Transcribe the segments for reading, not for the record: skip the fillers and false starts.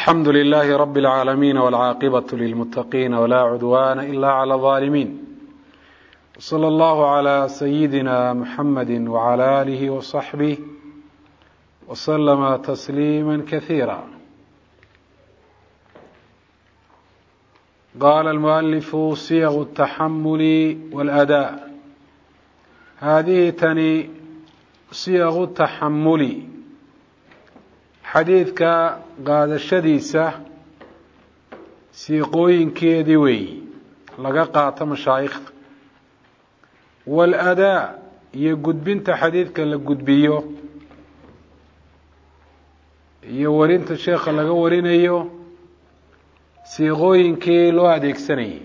الحمد لله رب العالمين والعاقبة للمتقين ولا عدوان إلا على الظالمين وصلى الله على سيدنا محمد وعلى آله وصحبه وسلم تسليما كثيرا. قال المؤلف: صيغ التحمل والأداء. هذه تني صيغ التحمل xadiidka qaadashadiisa siiqooyinkeedii weeyi laga qaato mashaayikhda, waaladaa iyo gudbinta xadiidka la gudbiyo iyo warinta sheekha laga warinayo siiqooyinkii loo adeegsanayay.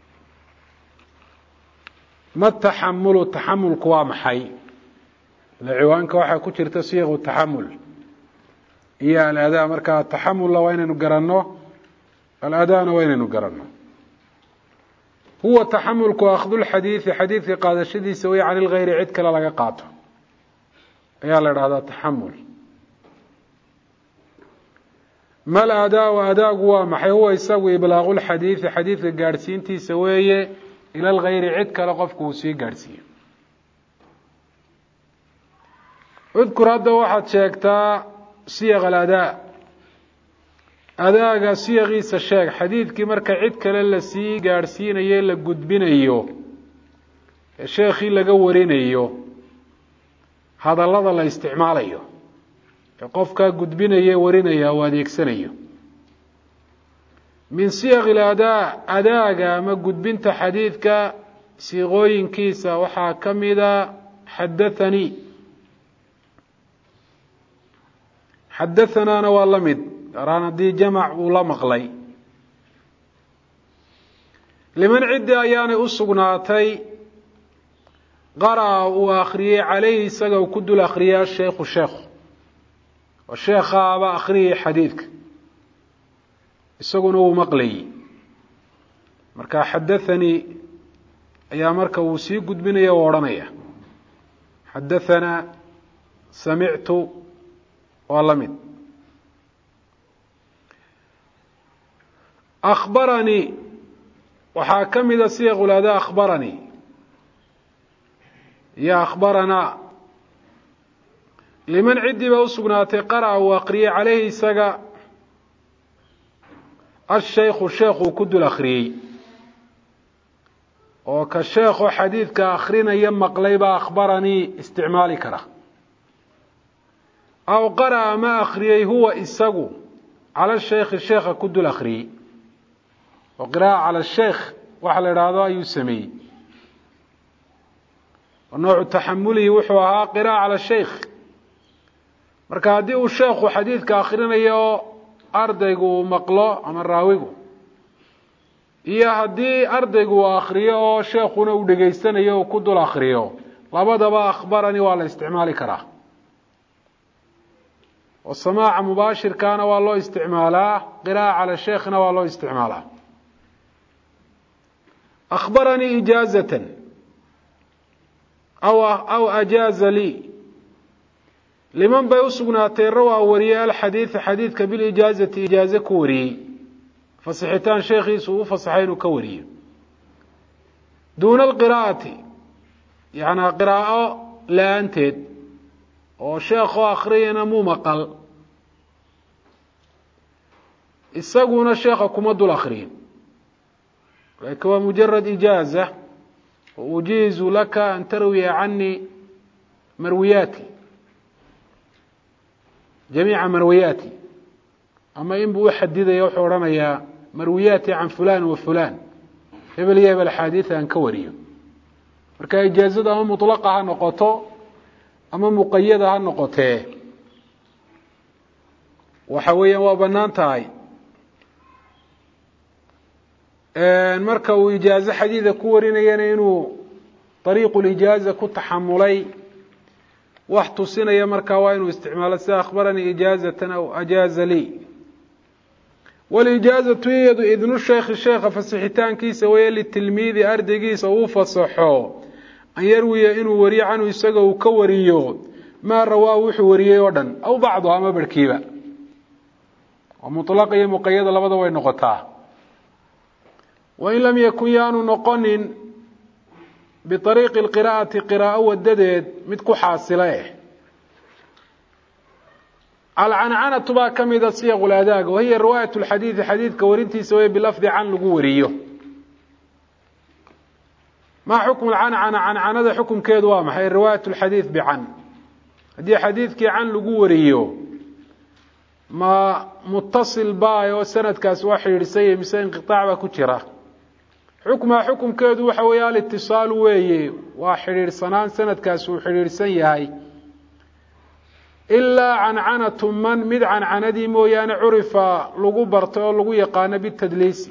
ma taxamulu, taxamulku waa maxay? ciwaanka waxaa ku jirta siiqu taxamul iyo aladaa. marka taxamulna waa inaynu garanno, aladaana waa inaynu garanno. huwa taxamulku akhdulxadiidi, xadiidka qaadashadiisa way can ilgayri, cid kale laga qaato ayaa la idhahdaa taxamul. mal adaa, adaagu waa maxay? huwa isagu iblaaqulxadiidi, xadiidka gaadhsiintiisa weeye ila lgayri, cid kale qofku uu sii gaadhsiiyo. udkur hadda waxaad sheegtaa siyaq aladaa, adaaga siyaqiisa sheeg. xadiidkii marka cid kale la sii gaadhsiinayo, la gudbinayo, ee sheekhii laga warinayo, hadallada la isticmaalayo ee qofkaa gudbinaya warinaya uu adeegsanayo. min siyaqi aladaa, adaaga ama gudbinta xadiidka siiqooyinkiisa waxaa ka mida xadathanii. xadathanaana waa la mid, araan haddii jamac uu la maqlay. liman ciddi ayaanay u sugnaatay qara'a uu akhriyey calayhi, isaga uu ku dul akhriyay asheekhu sheekhu, oo sheekhaaba akhriyay xadiidka, isaguna uu maqlayay. marka xadathanii ayaa marka uu sii gudbinaya u odhanaya xadathanaa, samictu, waa la mid. akhbaranii waxaa ka mida siyaq uladaa akhbaranii iyo akhbaranaa. liman ciddii baa u sugnaatay qara'a uu akhriyey calayhi isaga ashaykhu, sheekhuu ku dul akhriyey, oo ka sheekho xadiidka akhrinaya maqlay baa akhbaranii isticmaali kara. aw qara'a ma akhriyey huwa isagu cala shaykhi, sheekha ku dul akhriyey, oo qiraa'a cala sheekh waxa la idhaahdo ayuu sameeyey. oo noocu taxamulihi wuxuu ahaa qiraa'a cala sheykh. marka haddii uu sheekhu xadiidka akhrinayo ardaygu uu maqlo ama raawigu, iyo haddii ardaygu uu akhriyo oo sheekhuna uu dhegaysanayo uu ku dul akhriyo, labadaba akhbaranii waa la isticmaali karaa. oo samaaca mubaashirkaana waa loo isticmaalaa, qiraa'a cala sheikhna waa loo isticmaalaa. akhbaranii ijaazatan aw ajaaza lii. liman bay u sugnaatay rawaa wariyey alxadiida, xadiidka bilijaazati, ijaaze ku wariyey, fasixitaan sheekhiisu uu fasaxay inuu ka wariyo. duuna alqiraa'ati, yacnaa qiraa'o la-aanteed, oo sheekoo akhriyana muu maqal, isaguna sheekha kuma dul akhriyin, laakiin waa mujarad ijaaza. ujiizu laka an tarwiya canii marwiyaati, jamiica marwiyaati. ama inbuu u xadidaya, wuxuu odhanayaa marwiyaati can fulan wa fulan, hebel iyo hebel axaadiida aan ka wariyo. marka ijaazada ama mutlaqa ha noqoto ama muqayada ha noqotee, waxa weeyaan waa bannaan tahay. marka uu ijaazo xadiida ku warinayana inuu dariiqu lijaaza ku taxamulay wax tusinaya, markaa waa inuu isticmaalo sida akhbaranii ijaazatan aw ajaaza lii. walijaazatu iyadu idnu sheekhi, sheekha fasixitaankiisa weeye, litilmiidi ardaygiisa uu fasaxo an yarwiya inuu wariyo canhu isaga uu ka wariyo maa rawaa wuxuu wariyey oo dhan, aw bacdu ama barhkiiba. ومطلق iyo muqayyad labada way noqotaa وإن لم يكن yaanu noqonin بطريق القراءة قراءة wadadeed mid ku xaasile العنعنة baa kamida صيغ الأداء وهي رواية الحديث حديثka warintiisa way بلفظ عن lagu wariyo ما حكم العنعنة عنعنada xukunkeedu waa maxay رواية الحديث بعن hadii xadiidkii can lagu wariyo ma muttasil baayo sanadkaas waa xiriirsay mise inqitaac baa ku jira xukunkeedu waxa weeye al-ittisaal weeye waa xiriirsanaan sanadkaas uu xiriirsan yahay ilaa cancanatu man mid cancanadii mooyaane curifa lagu bartay oo lagu yaqaano bitadliisi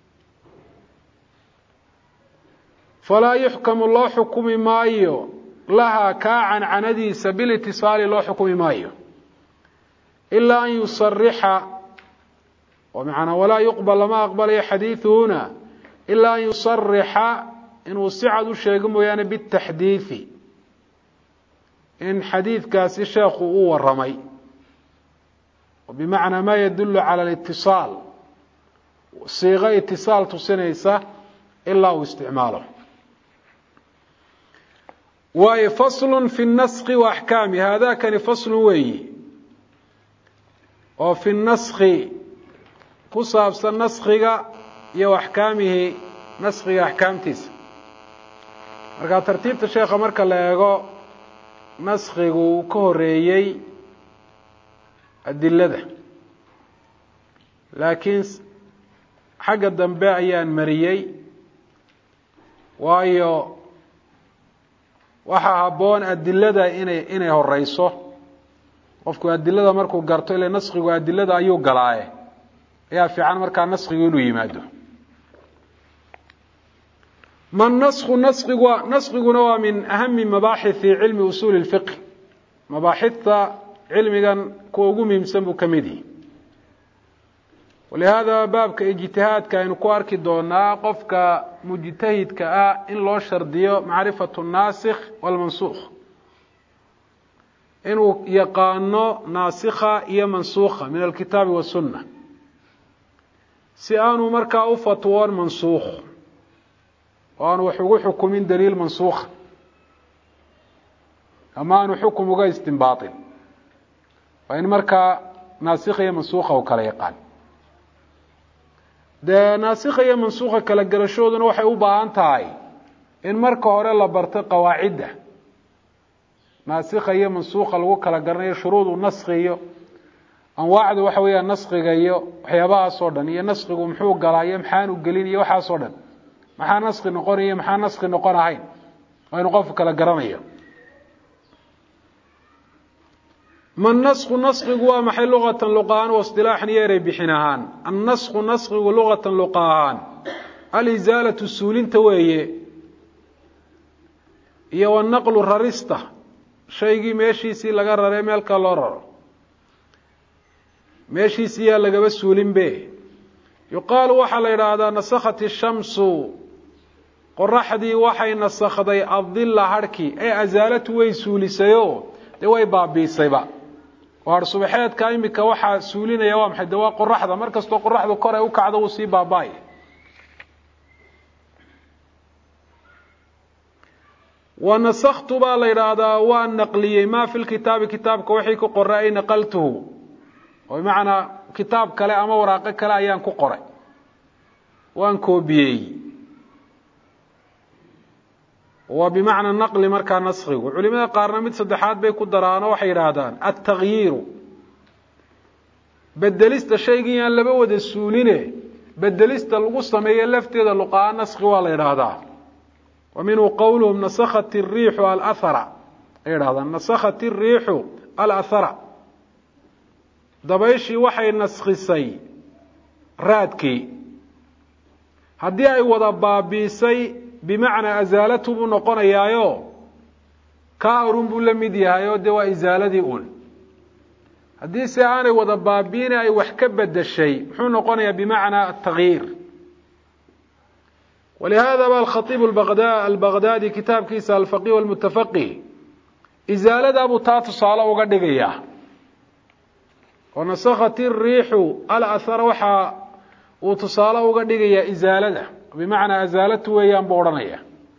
falaa yuxkamu loo xukumi maayo lahaa kaa cancanadiisa bilitisaali loo xukumi maayo ilaa an yusarixa oo macnaa walaa yuqbal lama aqbalayo xadiiduhuna ilaa an yusarixa inuu si cad u sheego mooyaane bitaxdiidi in xadiidkaasi sheekhu u waramay bimacnaa maa yadulu cala alitisaal siiqo itisaal tusinaysa ilaa uu isticmaalo waayo faslu fi naskhi wa axkaami haadakani faslu weeyi oo fi naskhi ku saabsan naskhiga iyo axkaamihi naskhiga axkaamtiisa markaa tartiibta sheekha marka la eego naskhigu uu ka horeeyey adilada laakiin xagga dambe ayaan mariyey waayo waxaa habboon adilada inay horeyso qofku adilada markuu garto ilaa naskhigu adilada ayuu galaaye ayaa fiican markaa naskhigu inuu yimaado man naskiguna waa min ahami mabaaxithi cilmi usuuli اlfiqh mabaaxidta cilmigan kuwa ugu muhiimsan buu ka mid yahi walihaada baabka ijtihaadka aynu ku arki doonaa qofka mujtahidka ah in loo shardiyo macrifatu الnaasikh wاlmansukh inuu yaqaano naasikha iyo mansukha min alkitaabi waالsunna si aanu markaa u fatwoon mansukh oo aanu wax ugu xukumin daliil mansukha ama aanu xukum uga istinbaaطin waa in markaa naasikha iyo mansukha uu kala yaqaan dee naasikha iyo mansukha kala garashooduna waxay u baahan tahay in marka hore la barto qawaacidda naasikha iyo mansukha lagu kala garanayo shuruudu naskhi iyo anwaacdu waxa weeyaan naskhiga iyo waxyaabahaas oo dhan iyo naskhigu muxuu galaa iyo maxaanu gelin iyo waxaas oo dhan maxaa naskhi noqonaya maxaa naskhi noqon ahayn waa inuu qofku kala garanayo man naskhu naskhigu waa maxay luqatan luqa ahaan waistilaaxan iyo erey bixin ahaan annaskhu naskhigu luqatan luqa ahaan alizaalatu suulinta weeye iyo wanaqlu rarista shaygii meeshiisii laga raree meelka loo raro meeshiisii yaa lagaba suulinbe yuqaalu waxaa la yidhaahdaa nasakhat ishamsu qoraxdii waxay nasakhday adilla harhkii ee azaalatu way suulisayo dee way baabiisayba oo har subaxeedka imika waxaa suulinaya waa maxay de waa qoraxda mar kastoo qoraxdu kor ay u kacdo wuu sii baaba'ay wanasakhtu baa la yidhaahdaa waa naqliyey maa fi lkitaabi kitaabka wixii ku qoray ay naqaltuhu oo bimacnaa kitaab kale ama waraaqo kale ayaan ku qoray waan koobiyey waa bimacna naqli markaa naskhigu culimada qaarna mid saddexaad bay ku daraano waxay yidhaahdaan altaghyiiru bedelista shaygii aan laba wada suuline bedelista lagu sameeyo lafteeda luqaa naskhi waa la yidhaahdaa wa minhu qowluhum nasakhat الriixu alahara ay yidhahdaan nasakhat الriixu alahara dabayshii waxay naskhisay raadkii haddii ay wada baabiisay bimacnaa azaalatu buu noqonayaayo kaa urun buu la mid yahay oo dee waa isaaladii un haddii se aanay wada baabiine ay wax ka bedeshay muxuu noqonayaa bimacnaa atagyiir walihaada ba alkhatiib albagdaadi kitaabkiisa alfaqih walmutafaqih isaaladaa buu taa tusaale uga dhigayaa ونسخت الريح الأثر وحا وتصاله وقدقيا إزالة بمعنى أزالته ويان بورانيا.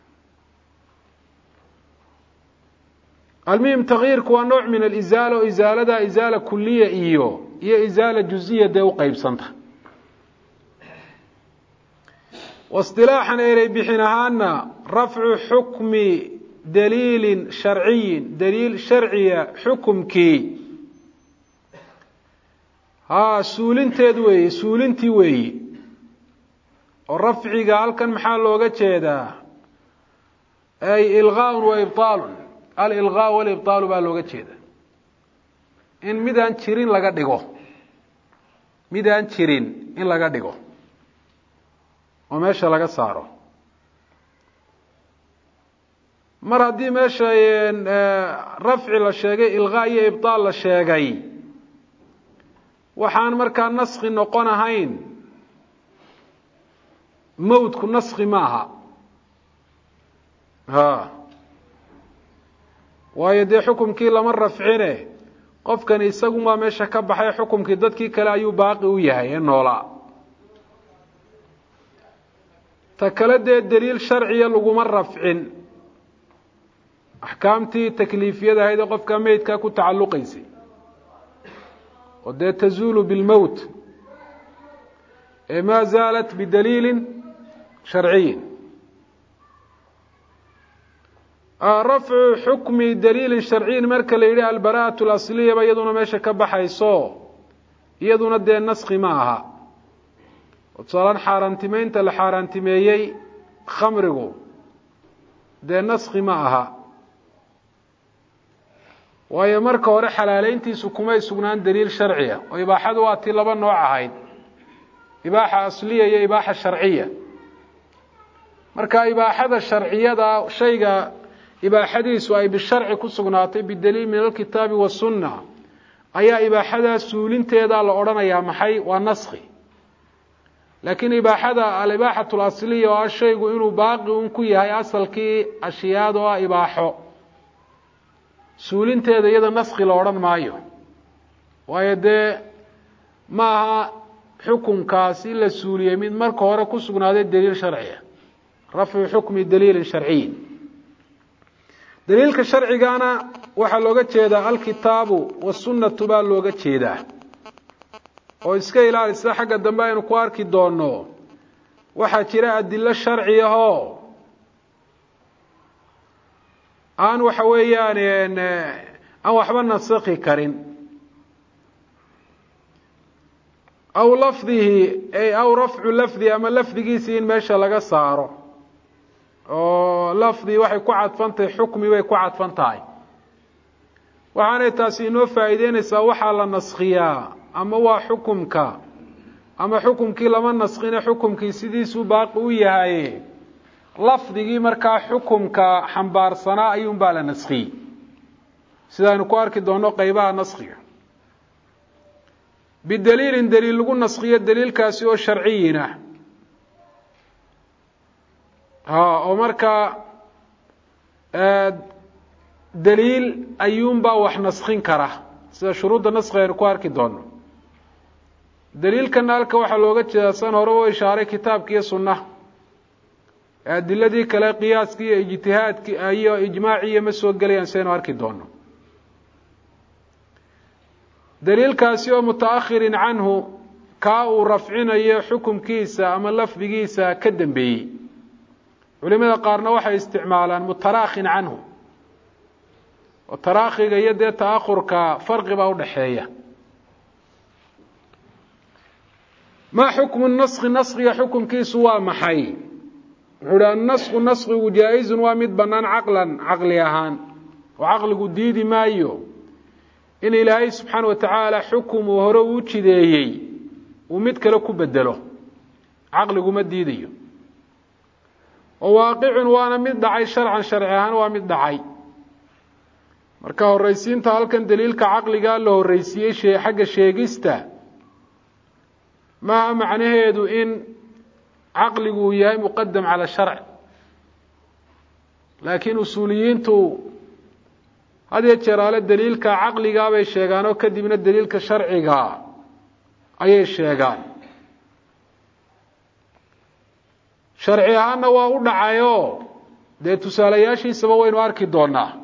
المهم تغيير كوا نوع من الإزالة وإزالة دا إزالة كلية هي إزالة جزئية دو قيب سنتها. واصطلاحا إلي بحنهان رفع حكم دليل شرعي دليل شرعي حكم كي سولنتيد وي سولنتي وي الرفع قال كان محل لوغا جيدا أي إلغاء وإبطال الإلغاء والإبطال با لوغا جيدا إن ميدان جيرين لغا دغو ميدان جيرين إن لغا دغو وماشا لغا سارو mar haddii meesha rafci la sheegay ilqaa iyo ibtaal la sheegay waxaan markaa naskhi noqon ahayn mawdku naskhi maaha waayo dee xukumkii lama rafcine qofkan isagumaa meesha ka baxay xukumkii dadkii kale ayuu baaqi u yahay ee noolaa ta kale dee daliil sharciya laguma rafcin أحكامتي تكليفية هذا قف كميت كاكو تعلقيسي ودي تزول بالموت ما زالت بدليل شرعي رفع حكم دليل شرعي مركا ليلها البراءة الأصلية بيضنا ماشا كبحيصو يضنا دي النسخ معها وتصالان حارنتمين تل حارنتميي خمرقو دي النسخ معها waayo marka hore xalaaleyntiisu kuma sugnaan daliil sharciya oo ibaaxadu waa tii laba nooc ahayd ibaaxa asliya iyo ibaaxa sharciya marka ibaaxada sharciyada shayga ibaaxadiisu ay bisharci ku sugnaatay bidaliil min alkitaabi wasunna ayaa ibaaxada suulinteeda la oranayaa maxay waa naskhi laakiin ibaaxada al-ibaaxatu al-asliya waa shaygu inuu baaqi ku yahay asalkii ashiyaad oo ibaaxo suulinteeda iyada naskhi la oran maayo waayo dee maaha xukunkaasi la suuliyey mid marka hore ku sugnaaday daliil sharciya rafcu xukmi daliilin sharciyin daliilka sharcigana waxaa looga jeedaa alkitaabu wasunnatu baa looga jeedaa oo iska ilaalisa xagga dambe aynu ku arki doono waxaa jira adilo sharciyahoo aan waxa weeyaan aan waxba nasakhi karin aw lafdihi ay aw rafcu lafdi ama lafdigiisi in meesha laga saaro oo lafdi waxay ku cadfantahay xukmi way ku cadfan tahay waxaanay taasi inoo faa'iideynaysaa waxaa la naskhiyaa ama waa xukumka ama xukumkii lama naskhine xukumkii sidiisuu baaqi u yahay lafdigii markaa xukumka xambaarsanaa ayuun baa la naskhiyey sidaaynu ku arki doono qaybaha naskhiga bidaliilin daliil lagu naskhiyo daliilkaasi oo sharciyina oo markaa daliil ayuunbaa wax naskhin kara sida shuruudda naskhiga aynu ku arki doono daliilkana halka waxaa looga jeedaa san hore u ishaaray kitaabka iyo sunnaha adiladii kale qiyaaskii iyo ijtihaadkii iyo ijmaaciya ma soo gelayaan saynu arki doono daliilkaasi oo mutaakhirin canhu kaa uu rafcinayo xukumkiisa ama lafdigiisa ka dambeeyey culimada qaarna waxay isticmaalaan mutaraakhin canhu oo taraakhiga iyo dee ta'akhurka farqi baa udhaxeeya maa xukmu naskhi naskhiga xukumkiisu waa maxay wuxuu annasku naskhigu jaa-izun waa mid bannaan caqlan caqli ahaan oo caqligu diidi maayo in ilaahay subxaana wa tacaala xukum uu hore uu jideeyey uu mid kale ku bedelo caqligu ma diidayo oo waaqicun waana mid dhacay sharcan sharci ahaan waa mid dhacay marka horraysiinta halkan daliilka caqliga la horraysiiyey xagga sheegista maaha macnaheedu in caqligu uu yahay muqadam cala sharc laakiin usuuliyiintu هذه جرالة دليل كعقل قابل الشيغان وكدي من الدليل كشرعي أي الشيغان شرعي أنا وأقول عيو ده تسالياشي سبوين واركي دونا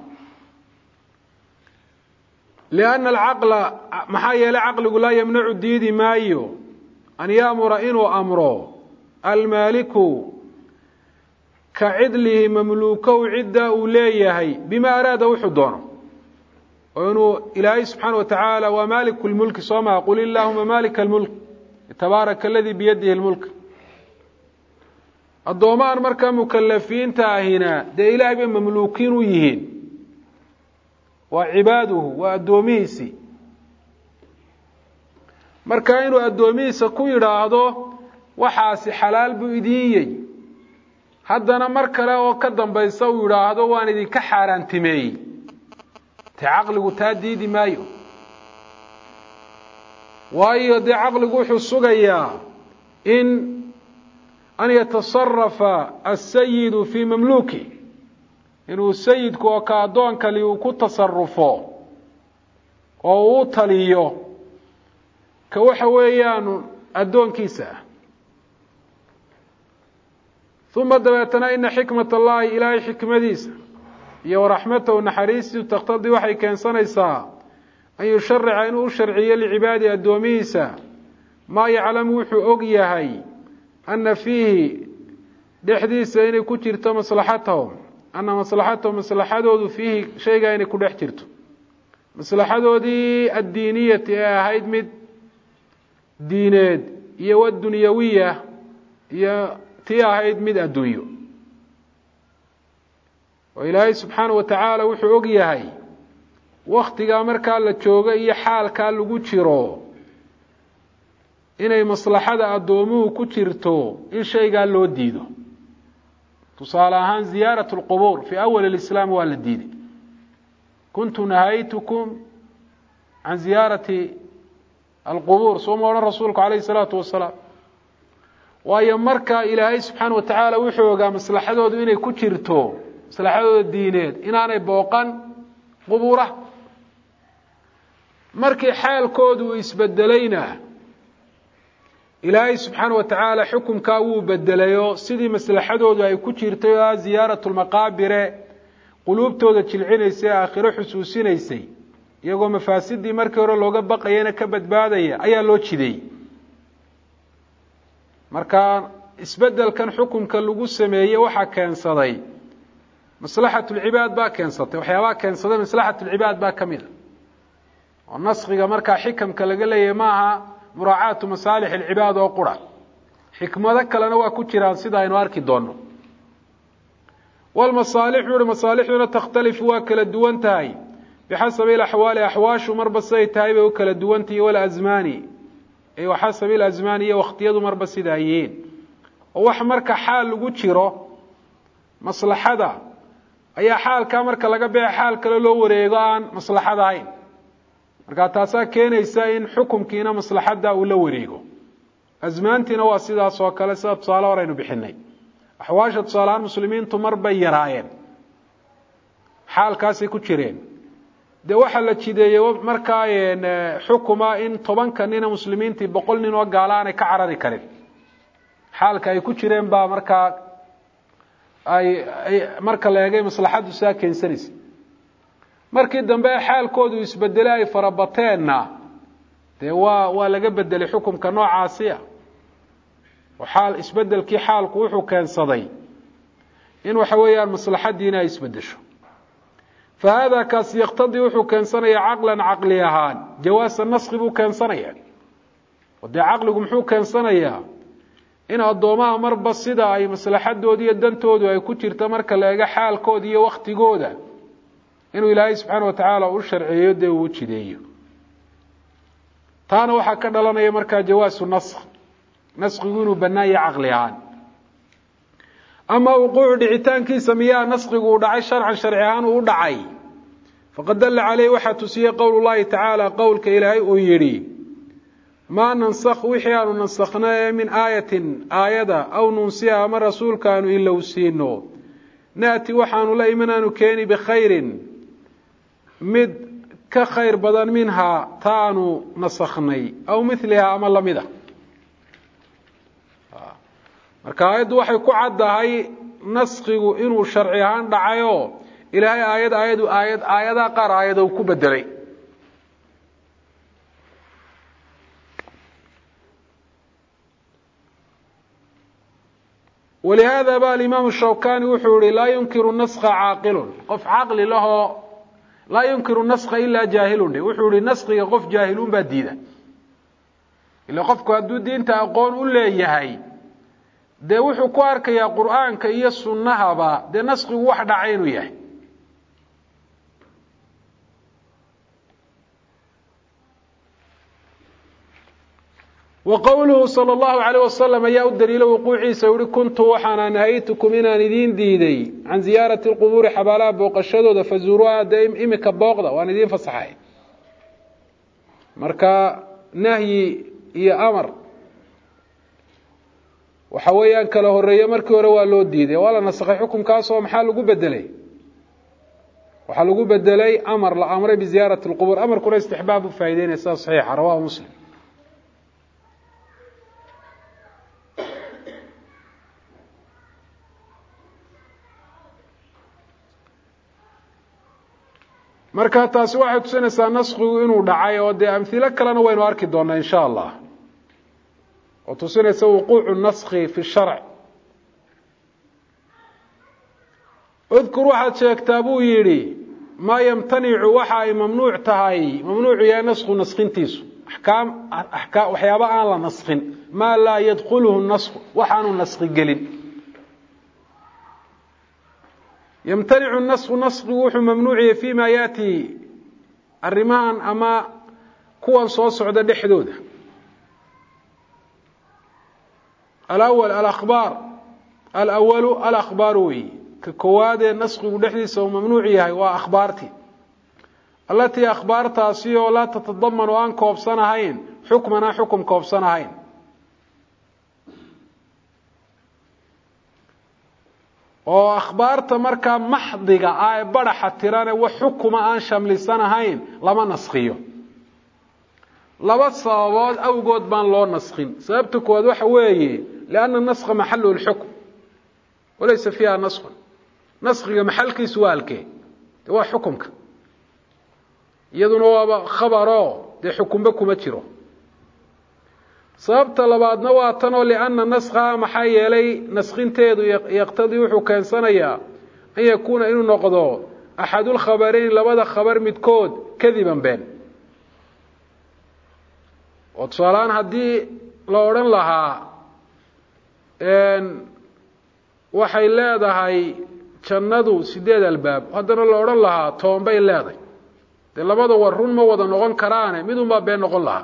لأن العقل محايا العقل لا يمنع الديد مايو أن يأمر إنه أمره المالك كعدله مملوكه عدة أوليه بما أراد وحدونه وأنه إلهي سبحانه وتعالى ومالك الملك صمع قل اللهم مالك الملك تبارك الذي بيده الملك الضومان مركا مكلفين تاهنا ده إلهي بمملوكين ويهين وعباده وأدوميسي marka inuu addoomiisa ku yiraahdo waxaasi xalaal buu idiyay haddana mar kale oo ka dambaysa uu yiraahdo waan idin ka xaaraantimeeyay taqligu taadiidi maayo waayo de aqligu wuxuu sugayaa in an yatasarrafa as-sayyid fi mamluki inuu sayidku oo ka adoonka li uu ku tasarrufo oo uu taliyo كوحا ويان أدون كيسا ثم دباتنا إن حكمة الله إلهي حكمة ديسا ورحمته ونحريسه تقتضي وحي كان سنيسا أن يشرع إنه شرعية لعباده الدوميسا ما يعلم وحو أقياهي أن فيه دحديث إن كترت مصلحتهم أن مصلحتهم مصلحته فيه شيء إن كل احترته مصلحته دي الدينية هايد مد diineed iyo wad dunyawiya iyo tii ahayd mid adduunyo oo Ilaahay subhanahu wa ta'ala wuxuu og yahay waqtiga marka la joogo iyo xaalka lagu jiro inay maslaxada adoomuhu ku jirto in shayga loo diido tusaale ahaan ziyaaratu alqubur fi awwal alislam waa la diiday kuntu nahaytukum an ziyarati القبور صوم رسولك عليه الصلاة والسلام ويمرك إلهي سبحانه وتعالى وحوغا مصلحته إنay ku jirto maslaxadooda diineed inaanay booqan qubura markii xaalkoodu isbedelayna إلهي سبحانه وتعالى حكمka uu bedelayo sidii maslaxadoodu ay ku jirtay ziyaaratul maqaabir qulubtooda jilcinaysay aakhiro xusuusinaysay iyagoo mafaasidii markii hore looga baqayna ka badbaadaya ayaa loo jiday marka isbedelkan xukunka lagu sameeyay waxa keensaday maslaxatul ibaad ba keensatay waxyaaba keensaday maslaxatul ibaad ba kamid oo nasxiga marka xikamka laga leeyahay maaha muraacaatu masaalih al-ibaad oo qura xikmada kalena waa ku jiraan sida aynu arki doono wal masaalixuna takhtalifu wa kala duwan tahay بحسب الأحوال أحواش مربصي تايبه وكلا دوانتي ولا أزماني أي وحسب الأزمانية واختياده مربصي دايين وحمرك حال لغو تشيرو مصلحة دا أي حال كامرك لغبع حال كلا لو وريغان مصلحة داين مركا تاسا كين يساين حكم كينا مصلحة دا ولو وريغو أزمانتي نواسي دا سوكالا ساب صالة ورينو بحني أحواشة صالة المسلمين تمر بيراين حال كاسي كتشيرين de waxa la jideeyo markaa xukuma in 10 kanina muslimiintii 100 nin oo gaalaanay ka carari karin xaalka ay ku jireen ba markaa ay marka la eegay maslaxadu saakeensanis markii dambe xaalkoodu isbedelay farabateena de waa laga bedelay xukunka noocaasi ah وحال isbedelkii xaalku wuxuu keensaday in waxa weeyaan maslaxadiina isbedesho فهذا كاس يقتضي وحو كان صنيا عقلا عقليهان جواز النسخ بو كان صنيا ودي عقلكم حو كان صنيا إن الضوماء مربى الصدا أي مصلحدودي الدنتودي أي كتير marka laga xaalkoodi iyo waqtigooda inuu Ilaahay subhanahu wa ta'ala u sharciyo de uu jideeyo taana waxa ka dhalanaya marka jawaasu nasxigu inuu banaaya caqliyan أما وقوع دعيتان كي سمياه نسخه ودعي شرعا شرعيان ودعي فقد دل عليه وحا تسيه قول الله تعالى قولك إلهي ويري ما ننسخ وحيان ننسخنا من آية أو ننسيها من رسول كانوا إلا وسينو نأتي وحان لا إمنا نكيني بخير mid ka khayr badan minhaa taanu nasakhnay aw milihaa ama lamida marka aayaddu waxay ku caddahay naskhigu inuu sharci ahaan dhacayoo ilaahay aayadaha qaar aayada uu ku bedelay ولهذا بقى الإمام الشوكاني وحوري لا ينكر النسخ عاقل قف عقل له لا ينكر النسخ إلا جاهل وحوري النسخ قف جاهلون بديدة إلا قفك هدو دين تأقون أولا يهي ده وحو كوارك يا قرآن كي السنة با ده نسخ واحد عينه يهي وقوله صلى الله عليه وسلم يا الدليل وقوعي سوري كنت وحنا نهيتكم إن ندين ديدي عن زيارة القبور حبالها بوقشدو فزوروها دائم إمك بوقضة وندين فصحاي مركا نهي يا أمر وحويان كله الرئي مركي وروا اللو ديدي ولا نسخي حكم كاسو محالقو بدلي وحالقو بدلي أمر لأمر بزيارة القبور أمر كنا استحباب فايدين أساس صحيح رواه مسلم marka taasi waxay tusinaysaa naskhigu inuu dhacay oo de amthila kalena waynu arki doonaa insha Allah oo tusinaysa wuquucu naskhi fi sharc udkur waxaad sheegtaa buu yidhi maa yamtanicu waxa ay mamnuuc tahay mamnuuc yahay naskhu naskhintiisu axkaam waxyaaba aan la naskhin maa laa yadkhuluhu naskhu waxaanu naskhi gelin يمتنع النسخ وحو ممنوع فيما ياتي الرمان أما كوان صوص عدد دحدوده الأول الأخبار ككواد النسخ ودحديث وممنوعها وأخبارتي التي أخبارتها سيو لا تتضمن أن كوبسانهين حكمنا حكم كوبسانهين oo akhbaarta marka maxdiga ay baraxa tirana wax xukuma aan shamlisanahayn lama naskhiyo laba sababood awgood baan loo naskhin sababta kood waxa weeye laana naskha maxallu al-hukm walaysa fiha naskh naskhiga maxalkiisu waalkee waa xukumka iyaduna waa khabaro de xukumba kuma jiro sababta labaadna waa tan oo liana naskha maxaa yeelay naskhinteedu yaqtadii wuxuu keensanayaa in yakuuna inuu noqdo axadul khabarayn labada khabar midkood kadiban been oo tusaalaan haddii la odhan lahaa waxay leedahay jannadu 8 albaab haddana la odhan lahaa 10 bay leedahay de labada war run ma wada noqon karaane midunba been noqon lahaa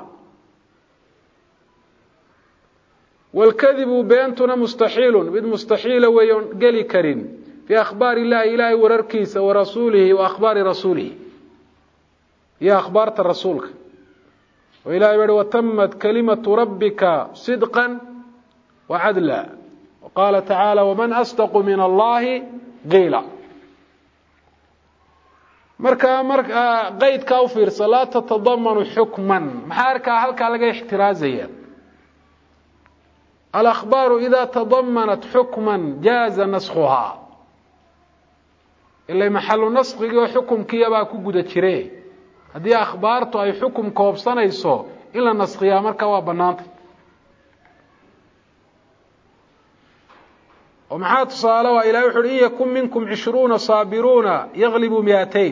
والكذب بينتنا مستحيل وينقلي كريم في أخبار الله إلهي ورركيس ورسوله وأخبار رسوله يا أخبار رسولك وإلهي وتمت كلمة ربك صدقا وعدلا وقال تعالى ومن أصدق من الله قيلا مركا قيد كوفير صلاة تتضمن حكما محاركا هلكا لقى احترازيا الأخبار إذا تضمنت حكما جاز نسخها إلا محل نسخ حكم كيبا كوجود جيري هذه أخبارته أي حكم كوبسانيسو إلا نسخها marka waa banaantay ومحا تصاله وإلى وحر يكن منكم 20 صابرون يغلبوا 200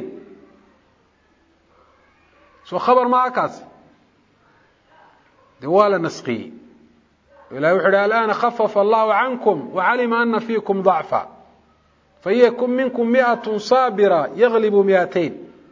سو خبر معكاس دوال نسخي إلى وحر الآن خفف الله عنكم وعلم أن فيكم ضعفا فيكن منكم 100 صابرة يغلب 200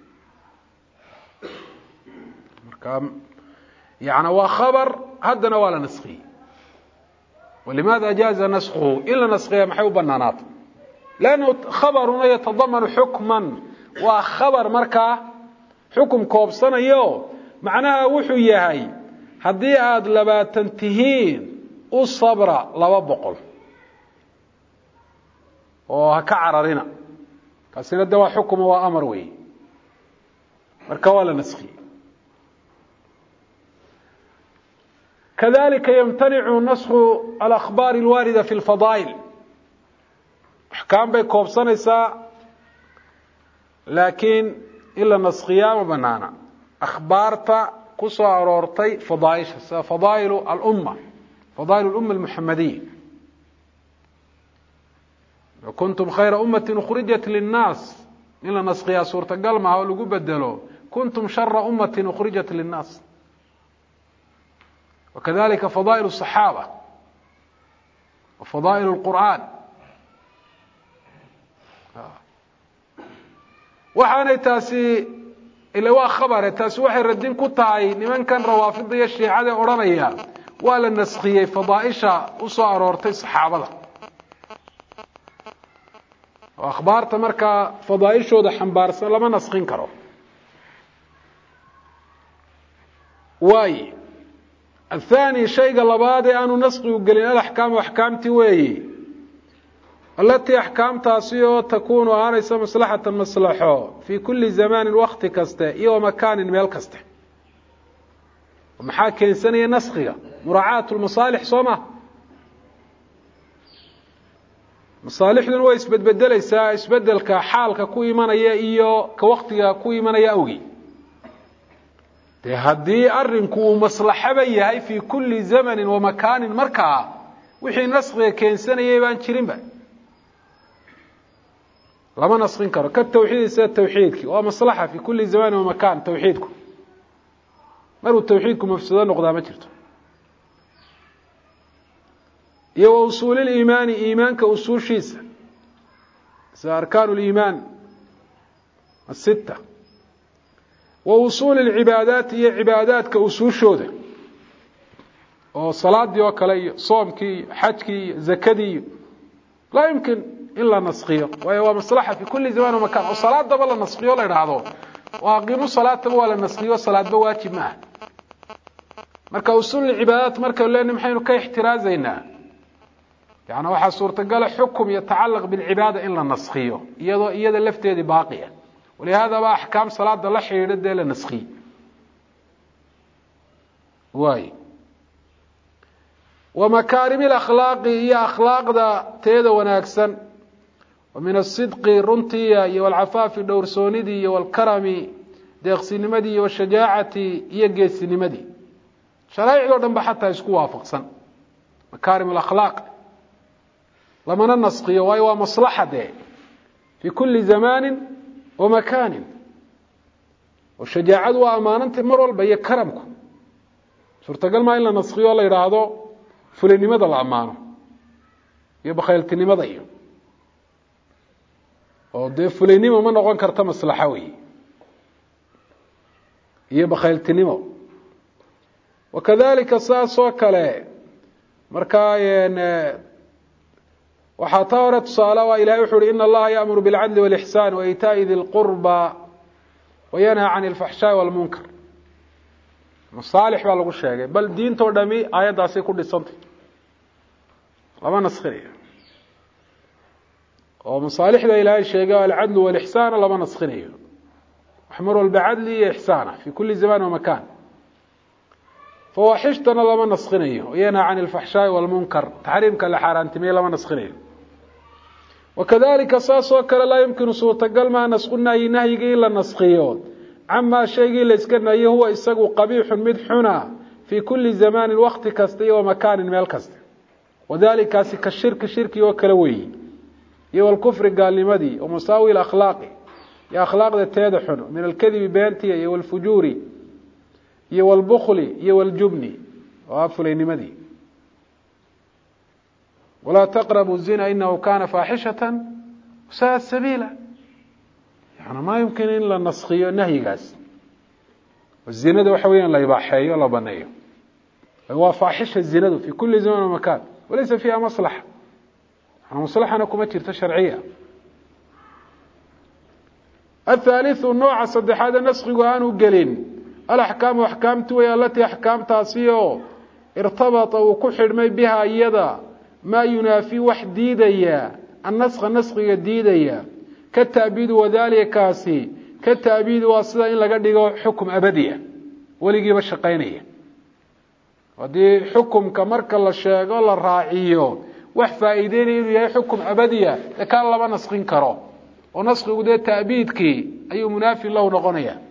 يعني هو خبر هدنا ولا نسخي ولماذا جاز نسخه إلا نسخه محيوب النانات لأنه خبر يتضمن حكما وخبر مركا حكم كوبسنا يو معناها وحي هاي هدي عاد لبا تنتهين الصبر لبا بقل وهكا عررنا كاسين الدواء حكم وأمر وي marka waa la naskhiyey. كذلك يمتنع نسخ الأخبار الواردة في الفضائل أحكام بيكوب سنسا لكن إلا نسخيا وبنانا أخبارتا كسو أرورتي فضائل الأمة المحمدية وكنتم خير أمة أخرجت للناس إلا نسخيا سورة قلمها ولقوا بدلوا كنتم شر أمة أخرجت للناس. وكذلك فضائل الصحابة وفضائل القرآن waxaanay taasi ila waa khabar taasi waxay radin ku tahay nimankan rawaafidda shiicada oranaya waa la naskhiyay fadaaisha u soo aroortay saxaabada oo akhbaarta marka fadaaishooda xambaarsan lama naskhin karo. واي الثاني شيء لباد أنه نسخ وقلنا الأحكام وأحكامتي وي التي أحكام تاسيو تكون آنيس مصلحة المصلحة في كل زمان وقت كسته إيو مكان ميل كسته ومحاكي إنسانية نسخية مراعاة المصالح صمة مصالح دون ويسبد بدليسا يسبدل كحال كوي من إيو كوقت كوي من أوي هدي أرنكو مصلحة بيهاي في كل زمن ومكان مركع وحي نسخ كإنسانية يبان شرين لما نسخين كرو كالتوحيد سيد توحيدك ومصلحة في كل زمان ومكان توحيدكم مروا توحيدكم مفسدان وقضاء مجرته يو أصول الإيمان إيمان كأصول شيسة أركان الإيمان الستة وأصول العبادات هي عبادات كأصول شودة وصلاة دي وكالي صومكي حجكي زكدي لا يمكن إلا نسخية وهو مصلحة في كل زمان ومكان والصلاة ده ولا نسخية ولا يرعضون وأقيموا الصلاة ولا نسخية والصلاة بواجب معه مركا أصول العبادات مركا ولا نمحينه كي احترازينا يعني واحد صورة قال حكم يتعلق بالعبادة إلا النسخية إيادة اللفتة دي باقية ولهذا بقى أحكام صلاة ده لحي يرد إلى النسخية واي ومكارم الأخلاق هي أخلاق ده تيدا وناكسن ومن الصدق رنتي والعفاف الدورسوندي والكرم ديقسينمدي والشجاعة يجيسينمدي شرائع دورن بحتى يسكوا وافقسن مكارم الأخلاق لما ننسقي وهي مصلحة ده في كل زمان ومكان والشجاعة وأمانة مروا بي كرمكم صورت قال ما إلا نسقي والله يرادو فلاني ماذا الأمانة يبقى خيلتني ماذا إيه ودي فلاني ما نقول كرتا مصلحوي يبقى خيلتني ما وكذلك ساسو كلا مركاين وحطارت صالة إلى يحر إن الله يأمر بالعدل والإحسان وإيتاء ذي القربى وينهى عن الفحشاء والمنكر مصالح بالغ الشيء بل دين تودمي آيات داسي كل سنتي لما نسخريه ومصالح ذا إلهي الشيء العدل والإحسان لما نسخريه احمروا بعدل إحسانه في كل زمان ومكان فوحشتنا لما نسخريه وينهى عن الفحشاء والمنكر تحريم كالحارانتمي لما نسخريه وكذلك ساس وكلا لا يمكن صوت قلما نسخنا ينهي إلا النسخيون عما شيء لسكنا هو إساق قبيح مدحنا في كل زمان الوقت كستي ومكان مال كستي وذلك كالشرك شركي وكلوي يو الكفر قال لمدي ومساوي الأخلاق يا أخلاق التادحن من الكذب بانتي يو الفجور يو البخل يو الجبن وافل لمدي ولا تقربوا الزنا إنه كان فاحشة وساء السبيل يعني ما يمكن إلا النسخية النهي قاس والزنا ده وحويا لا يباحي ولا بنيه هو فاحشة الزنا في كل زمان ومكان وليس فيها مصلحة مصلحة أنكم أجرت شرعية. الثالث النوع صدح هذا نسخ وآن قلين الأحكام وأحكامته التي أحكام تاسيو ارتبط وكحر ما بها يدا ما ينافي وحديديا النسخ جديديا كالتأبيد وذلك كاسي كتأبيد واسطة إن لقد حكم أبدية ولقي بشقينية ودي حكم كمرك الله الشيء الله الراعيه وحفا إيديني إنه يهي حكم أبدية لكان لما نسخين كرو ونسخ قد تأبيدك أي منافي الله نغنية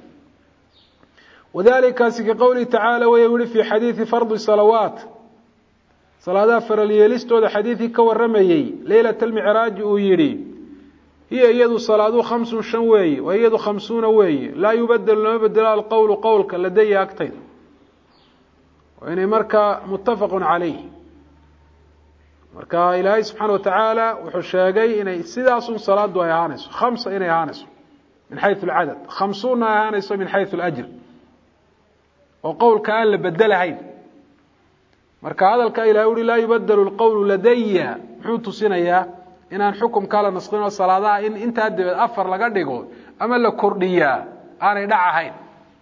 وذلك كقوله تعالى ويقول في حديث فرض الصلوات صلاة فرليلست هذا حديث كورمي ليلة المعراج ويري هي يد صلاة 5 شوي ويد 50 وي لا يبدل لا يبدل القول قولك لدي أكتين وإن مركا متفق عليه مركا إلهي سبحانه وتعالى وحشاقي إن سداس صلاة ويهانس 5 إن يهانس من حيث العدد 50 يهانس من حيث الأجر وقول كان لبدلهين marka hadalka ilaahay la yibadalo alqawl ladayya wuxuu tusinayaa inaan xukum kala nasqino salaadaha in inta dibad afar laga dhigo ama la kordhiyaa aanay dhacahayn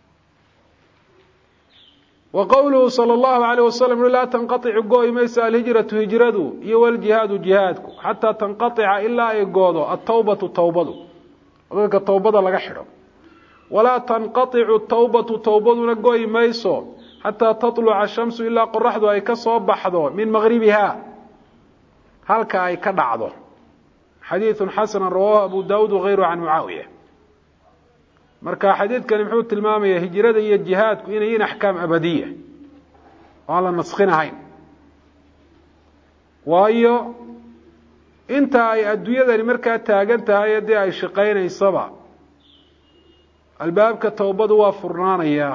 wa qawluhu sallallahu alayhi wasallam la tanqati'u gooymaysa alhijratu hijradu iyo wal jihadu jihadku hatta tanqati'a illa ay goodo at-tawbatu tawbadu dadka tawbada laga xidho wala tanqati'u at-tawbatu tawbaduna gooymayso حتى تطلع الشمس إلا قرحض أي كصوب بحضه من مغربها هلك أي كدعضه حديث حسن رواه أبو داود وغيره عن معاوية مركا حديث كان محمود تلمامية هجرة هي الجهاد كوين أحكام أبدية وعلى النسخين هين وأيو انت أي أدوية ذي مركا تاقنت هاي دي أي شقين أي صبع الباب كالتوبة وفرنان إياه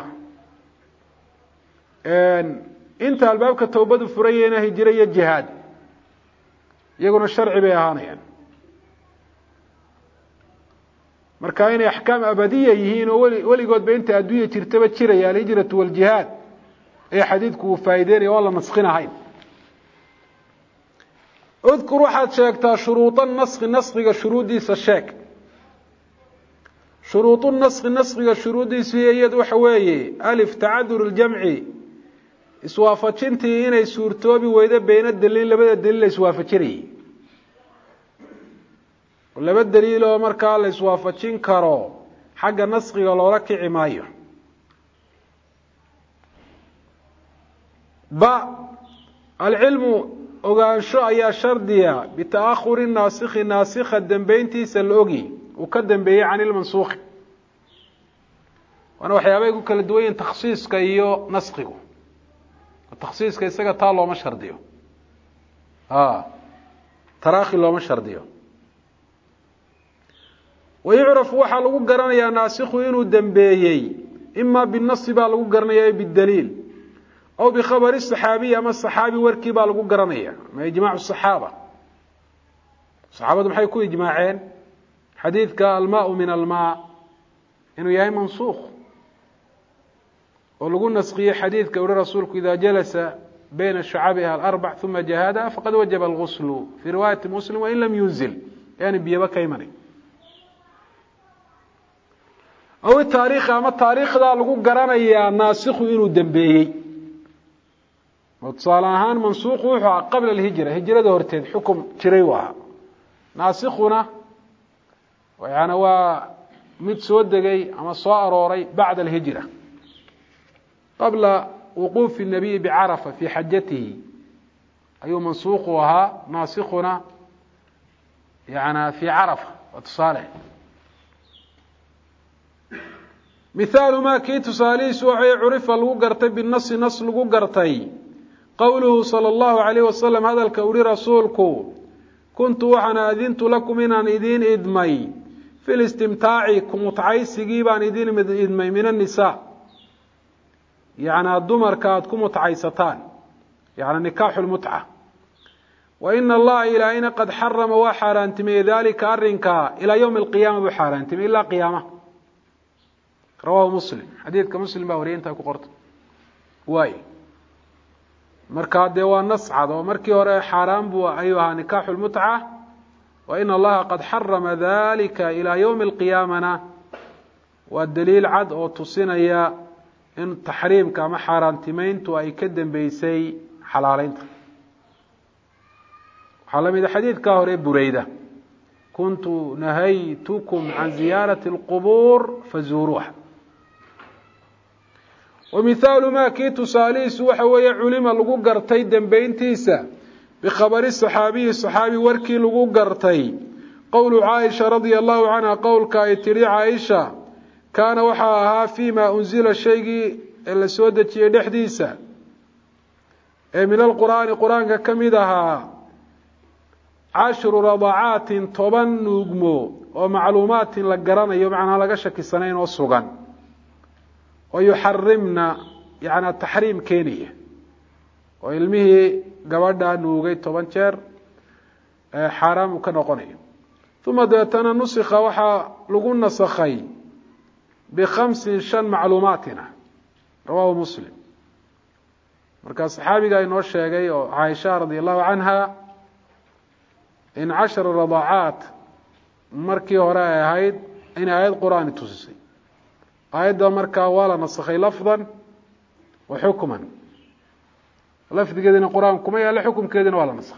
انت الباب كتوبه فرينا هجريه جهاد يقولون الشرع بيهانيا marka inay ahkaam abadiye yihiin oo waligood beenta adduunyo jirtaba jiraya hijratu wal jihad ee xadiidku faa'iideeyay wala nasqinahayn اذكر واحد شيكتا شروط النسخ شروطيسا sheeg شروط النسخ شروطيسا iyadu waxa weeye alif ta'adur al-jam'i iswaafajintii inay suurtoobi weydo bayna daliil labada daliil iswaafajinay laba daliil oo marka la iswaafajin karo xagga nasqiga loola kici maayo ba al-ilmu ogaansho ayaa shardiya bitaakhur an-nasikh nasikha dambeyntiisa la ogi oo ka dambeeyay aan il-mansukh wana waxyaabay ku kala duwan takhsiiska iyo nasqigu التخصيص كيسا تال لو ما شرديو تراخي لو ما شرديو ويعرف waxa lagu garanaya naasikhu inuu dambeeyay imma بالنص baa lagu garanaya بالدليل او بخبر الصحابي ama saxaabi warkii baa lagu garanaya ma ijmaac الصحابه saxaabadu maxay ku ijmaaceen xadiidka al-maa'u min al-maa' inuu yahay mansukh ولقوا نسخية حديث كور رسولك إذا جلس بين شعبها الأربع ثم جهادها فقد وجب الغسل في رواية مسلم وإن لم ينزل يعني بيبكى يمني أو التاريخ أما التاريخ ذا لقوا قرانا يا ناسخ إنه دنبيهي وتصالحان منسوخ قبل الهجرة هجرة دورتين حكم تريوها ناسخنا ويعني هو متسودقي أما صائروري بعد الهجرة قبل وقوف النبي بعرفة في حجته أي منسوخها ناسخنا يعني في عرفة وتصالح مثال ما كيت ساليس وعي عرف الوقرتي بالنص نص الوقرتي قوله صلى الله عليه وسلم هذا الكوري رسولك كنت وحنا أذنت لكم إن إذين إدمي في الاستمتاع كمتعي سجيبا إذين إدمي من النساء يعني الدمر كاتكم متعيستان يعني نكاح المتعة وإن الله إلى أين قد حرم وحرانتمي ذلك أرنكا إلى يوم القيامة بحرانتمي إلا قيامة رواه مسلم حديث كمسلم باورين تاكو قرط واي مركا ديوان نصعد ومركي وراء حرام بو أيها نكاح المتعة وإن الله قد حرم ذلك إلى يوم القيامة والدليل عد أو تصينيا إن تحريم كما حرانتمين تو أي كدن بيسي حلالين حلم إذا حديث كاهوري بريدة كنت نهيتكم عن زيارة القبور فزوروها. ومثال ما كيت ساليس وحوي علم لغو قرتي دنبينتيسا بخبر الصحابي وركي لغو قرتي قول عائشة رضي الله عنها قول كايتري عائشة كان وحاها فيما أنزل الشيء اللي سودت يدحديسا من القرآن كمدها 10 رضعات طبعا نجمو ومعلومات لقرنا يومعنا لقشك السنين والسوغان ويحرمنا يعني التحريم كينية وعلمه قبضها نوغي طبعا شر حرام وكنقني ثم داتنا نسخ وحا لقونا سخي ب5 معلوماتنا رواه مسلم مركز صحابي قال نوش شيغي عائشة رضي الله عنها إن 10 رضاعات مركي وراء هايد إن آيات قرآن تسسي آيات مركا والا نسخي لفظا وحكما لفظ كذين القرآن كما يلا حكم كذين والا نسخ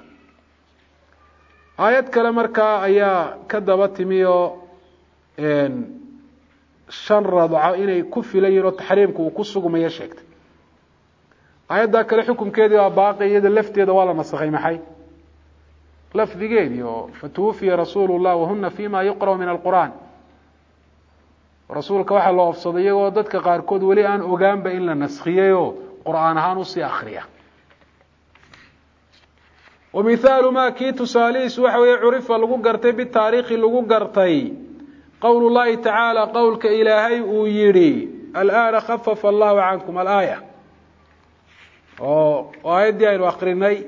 آيات كلا مركا أيا كدبت ميو إن 5 رضاعة إني كفي ليرو تحريمك وكسوك ما يشكت آيات ذاك الحكم كذي باقي يد اللفت يد والا نسخي محي لفظ جيد فتوفي رسول الله وهن فيما يقرأ من القرآن رسولك waxa loo afsaday oo dadka qaar kood wali aan ogaanba in la nasxiyo quraan ahaan u si akhriya ومثال ما كيت ساليس وحوي عرف لغو غرتay بالتاريخ لغو غرتay قول الله تعالى قولك إلهي ويري الآن خفف الله عنكم الآية وآيدي أين أخريني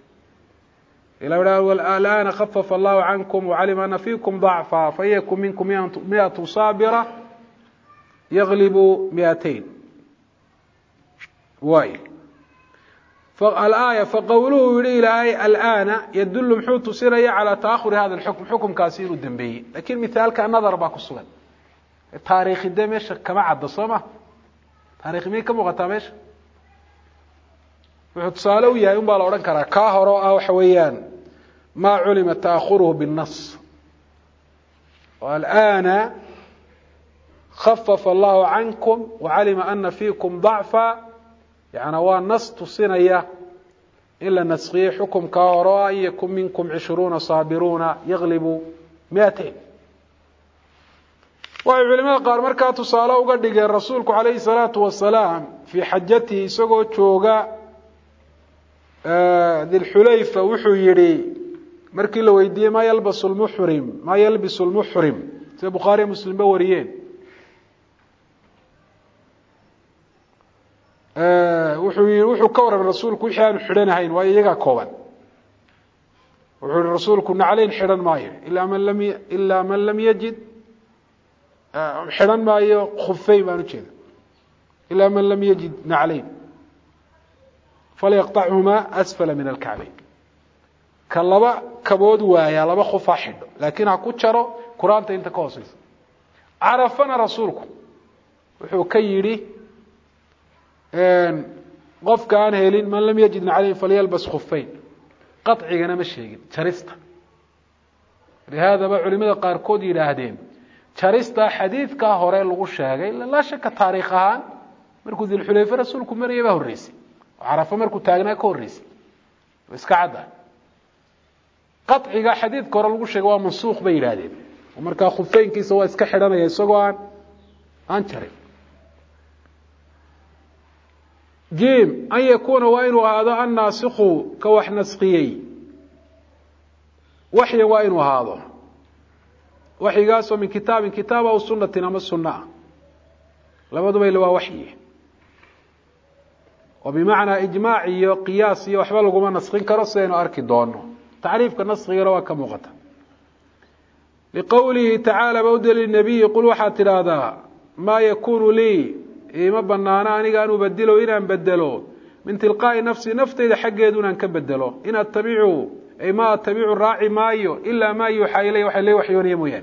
الآن خفف الله عنكم وعلم أن فيكم ضعفا فيكم منكم 100 صابرة يغلب 200 واي فالآية فقوله إلهي الآن يدل محوط سيريا على تأخر هذا الحكم حكم كاسير الدنبي لكن مثال كان نظر باكو السؤال التاريخ الدمش كما عد صمة تاريخ مين كم وغتامش وحتصالوا يا يوم بالوران كرا كاهرو أو حويان ما علم تأخره بالنص والآن خفف الله عنكم وعلم أن فيكم ضعفا يعني هو النص تصينيا إلا نسخي حكم كاهرو يكون منكم 20 صابرون يغلب 200 وعلماء قال مركا تصالوا قد قال رسولك عليه الصلاة والسلام في حجته سقو تشوغا ذي الحليفة وحو يري مركي لو يدي ما يلبس المحرم في بخاري مسلم بوريين وحو كورا من رسولك وحيان حرين هين ويجا كوبان وحو الرسول كنا علين حرين ماي إلا من لم يجد حرين ماي خفين ما نجد إلا من لم يجد نعلين فليقطعهما أسفل من الكعبين كاللبا كبود وايا لبا خفا حدو لكن هكو تشارو قرآن انت كوسيس عرفنا رسولكم وحو كيري قف كان هيلين من لم يجد عليه فليلبس خفين قطعي انا مش هيجد ترستا لهذا بقى علماء قاركود يراهدين ترستا حديث كهوري لغو شاغي لا شك تاريخها مركو ذي الحليفة رسولكم مريبه الرئيسي وعرفه مركو تاغنا كوريس iska cada qatciga xadiidka hore lagu sheegay waa mansuukh bay yiraahdeen oo marka khufeenkiisa waa iska xiranaya isagoo aan jarin جيم أن يكون وإن هذا الناسخ كوح نسخيي وحي وإن هذا وحي قاسوا من كتاب أو سنة نما السنة لما دبي لوا وحي وبمعنى إجماعي وقياسي وحبال لقما نسخين كرسين وأركي دونه تعريف كالنسخي روا كمغتا لقوله تعالى بودل للنبي يقول وحات هذا ما يكون لي ما بنانا أني قالوا بدلوا إن بدلوا من تلقاء نفسي نفتي إذا حق دون أن كبدلوا إن أتبعوا أي ما أتبعوا الراعي مايو إلا ما يوحى إليه وحي إليه وحي يميان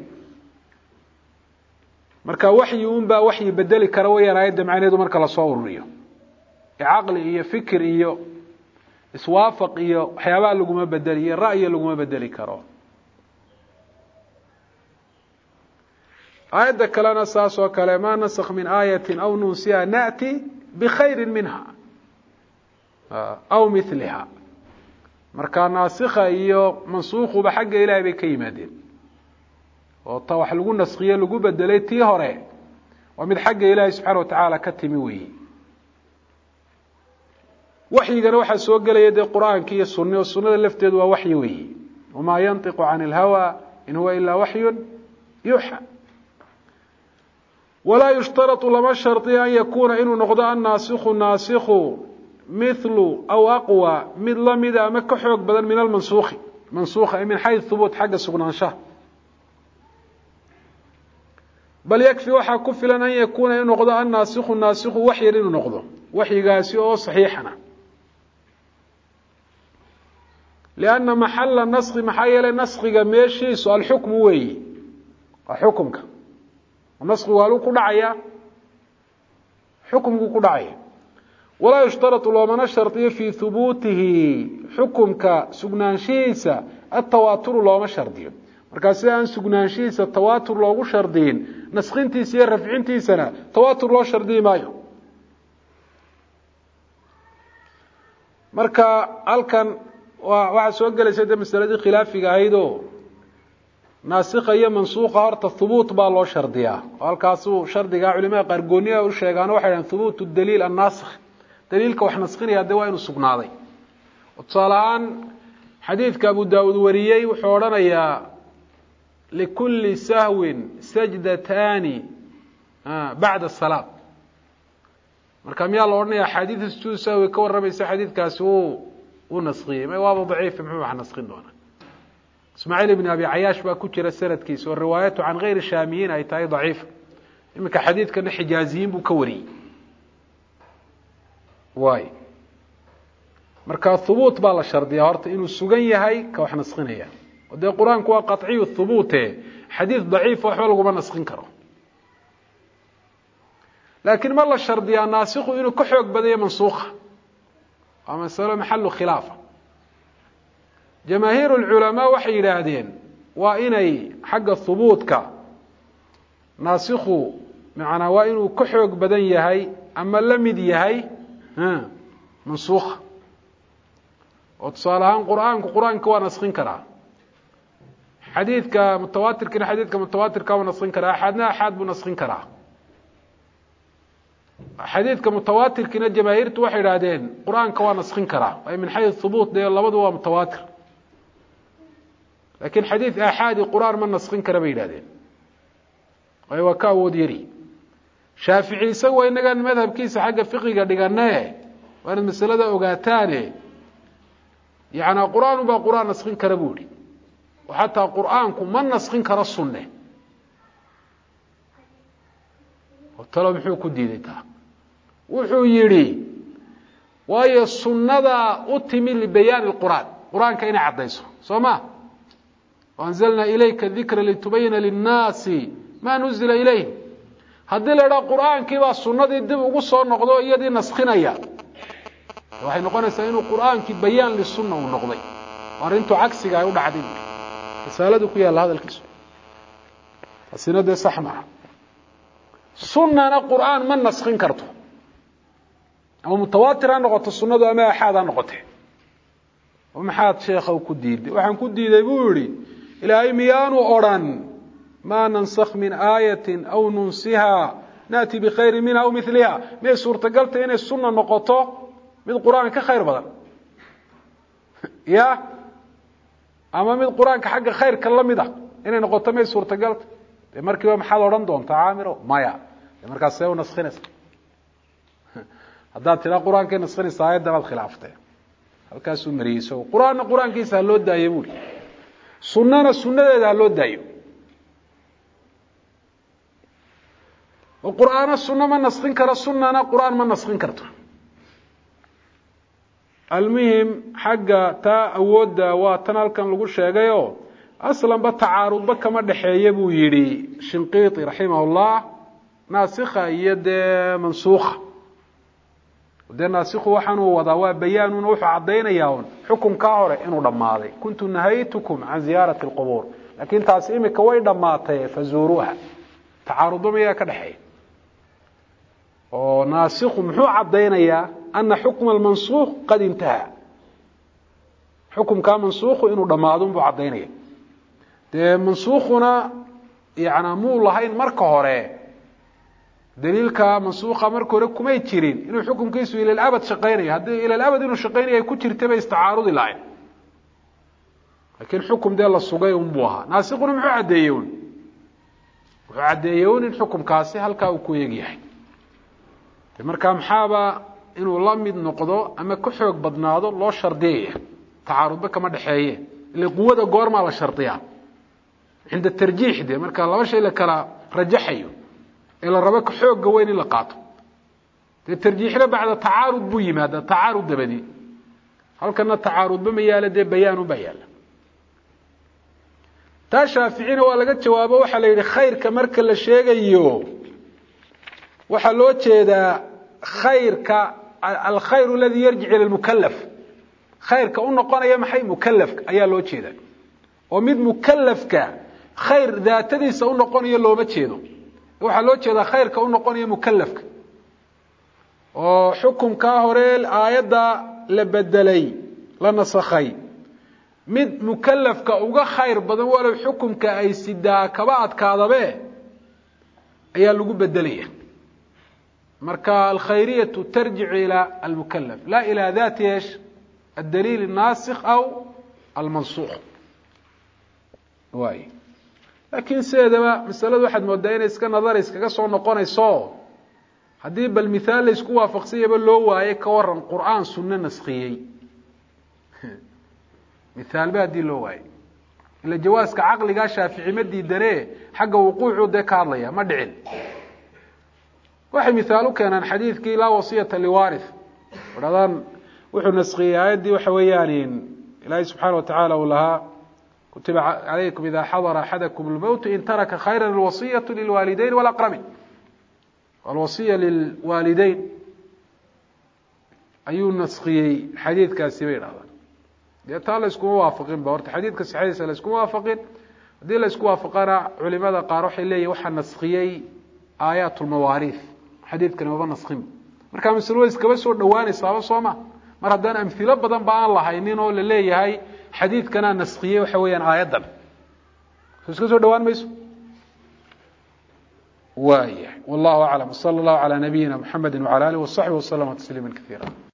مركا وحي ينبا وحي بدلي كرويا رايد معناه دو مركا لصور ريو عقل إيه فكر إيه اسوافق إيه حيوان لقوا ما بدلي الرأي لقوا ما بدلي كرو aayadda kalena saas oo kale ma nasakh min aayatin aw nunsiha naati bikhayrin minha aw mithliha marka naasikha iyo mansuukhuba xagga ilaahay bay ka yimaadeen oo ta wax lagu naskhiyo lagu bedelay tii hore waa mid xagga ilaahay subxaana watacaala ka timi weeye waxyigana waxaa soo gelaya dee qur-aanka iyo sunna oo sunnada lafteedu waa waxyi weeye wamaa yantiqu cani ilhawa in huwa ilaa waxyun yuuxa walaa yushtaratu lama shardiya an yakuuna inuu noqdo annaasikhu naasikhu mithlu aw aqwa mid lamida ama ka xoog badan min almansuukhi mansuukha min xayu hubuut xagga sugnaanshaha bal yakfi waxaa ku filan an yakuuna inuu noqdo annaasikhu naasikhu waxyan inuu noqdo waxyigaasi oo saxiixana lianna maxala naskhi maxaa yeelay naskhiga meeshiisu alxukmu weeyi waa xukumka naskhigu haluu ku dhacaya xukumkuu ku dhacaya walaa yushtaratu loomana shardiyo fii hubuutihi xukumka sugnaanshihiisa atawaaturu looma shardiyo markaa sida aan sugnaanshihiisa tawaatur loogu shardiyin naskhintiisa iyo rafcintiisana tawaatur loo shardiyi maayo marka halkan waxaa soo gelaysa de masaladii khilaafiga ahayd oo naasikha iyo mansuuqa horta hubuut baa loo shardiyaa oo halkaasuu shardigaa culimada qaar gooniya u sheegaan waxay dhahan hubuut daliil annaasikh daliilka wax naskhinaya de waa inuu sugnaaday oo tusaale ahaan xadiidka abu daawuud wariyey wuxuu odhanayaa likulli sahwin sajdataani bacda asalaat marka miyaa la odhanaya axaadiida sujuud sahwi ka warramaysa xadiidkaasi wuu naskiyey may waaba daciif muxuu wax naskhin doonaa ismaaciil ibn abi cayaash baa ku jira sanadkiisa oo riwaayatu can gayri shaamiyiin ay tahay daciifa iminka xadiidkana xijaaziyiin buu ka wariyey waay marka hubuut baa la shardiyaa horta inuu sugan yahay ka wax naskhinaya oo dee qur-aanku waa qaطciyu hubuute xadiid daciifa waxba laguma naskhin karo laakiin ma la shardiyaa naasikhu inuu ka xoog badayo mansuukha waa masalo maxalu khilaafa jamaahiir اlculamaa waxay yidhaahdeen waa inay xagga hubuutka naasikhu macnaa waa inuu ka xoog badan yahay ama la mid yahay mansuukha oo tusaale ahaan qur-aanka waa naskhin karaa xadiidka mutawaatirkina xadiidka mutawaatirka waa naskhin karaa axaadna axaad buu naskhin karaa xadiidka mutawaatirkiina jamaahiirtu waxay idhaahdeen qur-aanka waa naskhin karaa ay min xayu hubuut dee labadu waa mutawaatir laakiin xadiid aaxaadi qur-aan ma naskhin kara bay yidhahdeen waayo waa ka awood yari shaafici isaga waa inagaan madhabkiisa xagga fiqiga dhigane waa inaad masalada ogaataane yacnaa qur-aan ubaa qur-aan naskhin kara buu yihi oo xataa qur-aanku ma naskhin karo sunne talo muxuu ku diiday taa wuxuu yidhi waayo sunnada u timi libayaani qur'aan qur-aanka inay caddayso soo ma waanzalnaa ilayka dikra litubayina linnaasi maa nuzila ilayhim haddii la idhaha qur-aankii baa sunnadii dib ugu soo noqdo iyadii naskhinaya waxay noqonaysaa inuu qur-aankii bayaan lisunna uu noqday arrintu cagsiga ay u dhacday risaaladu ku yaalla hadalkiisu taasina dee sax maaha sunnana qur-aan ma naskhin karto ama mutawaatir ha noqoto sunnadu ama axaad ha noqote oo maxaad sheekha ku diiday waxaan ku diiday buu yihi ilaahay miyaanu odhan maa nansakh min aayatin aw nunsiha naati bikhayrin minha aw miliha miyay suurtagaltay inay sunna noqoto mid qur-aan ka khayr badan ya ama mid qur-aanka xagga khayrka la mid a inay noqoto miyay suurtagalta de markiiba maxaad odhan doontaa caamiro maya de markaas see u naskhinaysa haddaad tiraa qur-aankay naskhinaysa aayadda baad khilaaftee halkaasuu mariyey isago qur-aanna qur-aankiisa ha loo daayo buuri sunnana sunnadeeda ha loo daayo oo qur-aana sunno ma naskhin karo sunnana qur-aan ma naskhin karto almuhim xagga taa awoodda waa tan halkan lagu sheegayoo aslanba tacaarudba kama dhexeeya buu yidhi shinqiiti raximahullah naasikha iyo dee mansuukha dee naasikhu waxaanuu wadaa waa bayaanuna wuxuu caddaynayaa un xukunkaa hore inuu dhammaaday kuntu nahaytukum can ziyaarati alqubuur laakiin taasi imika way dhammaatay fazuuruuha tacaarud ma ka dhaxay oo naasikhu muxuu cadeynaya anna hukm al-mansukh qad intaha xukumka mansukhu inuu dhamaado buu cadeynaya mansuukhuna yaana muu lahayn marka hore daliilka mansukha marka hore kuma jirin inuu xukumkiisu ila abad shaqeynay hadii ila abad inuu shaqeynay ku jirtay bay istacaarudi lahayn laakiin xukum de la sugay buu ahaa naasikhuna muxuu cadeeyoon in xukumkaasi halka uu ku yeegyahay marka maxaaba inuu la mid noqdo ama ku xoog badnaado loo shardiyo tacaarudba kama dhaxeeye ila quwada goorma la shardiyaa عند الترجيح ده marka laba shay la kala rajaxayo ila raba ka xoog weyn in la qaato tarjiixna bacda tacaarud buu yimaada tacaarud dabadi halkana tacaarud ba mayaala de bayaan u bayaan ta shaafiicina waa laga jawaabo waxa la yiri khayrka marka la sheegayo waxa loo jeedaa khayrka al khayr alladhi yarji' ila al mukallaf khayrka u noqonaya maxay mukallafka ayaa loo jeedaa oo mid mukallafka khayr daatadiisa u noqonayo looma jeedo waxa loo jeedaa khayrka u noqonayo mukallafka oo xukunka hore aayada la bedelay la nasakhay mid mukallafka uga khayr badan wala xukunka ay sidaa kaba adkaadabe ayaa lagu bedelaya marka al khayriyatu tarji'u ila al mukallaf la ila dhati ايش الدليل الناسخ او المنسوخ واي لكن سيدما مسألة واحد مودين اسكا نظر اسكا سو نقونيسو hadii bal misaal la isku waafaqsiyaba loo waaye ka waran quraan sunna naskhiyay misaal baadi loo waaye ila jawaaska aqliga shaafici ma diidane xaga wuquucu de ka hadlaya ma dhicin waxa misaalu keenan xadiiskii la wasiyata li waarith wadadan wuxuu naskhiyay ayadii waxa weeyaan ilaahay subhanahu wa ta'ala walaha كتب عليكم إذا حضر أحدكم الموت إن ترك خيرا الوصية للوالدين والأقربين الوصية للوالدين أي النسخي حديث كاسبين هذا يتعالى يسكون موافقين بورت حديث كاسحيث يسكون موافقين دي لا يسكون موافقنا علماء قاروح اللي يوحى النسخي آيات المواريث حديث كان مبا نسخين مركا مسلوه iskaba soo dhawaanay saaba sooma mar hadaan amthila badan baan lahaynin oo la leeyahay حديث كان نسخيه وحويان آيادا فسكسوا دوان ميسو والله أعلم صلى الله على نبينا محمد وعلى آله وصحبه وسلم تسليما كثيرا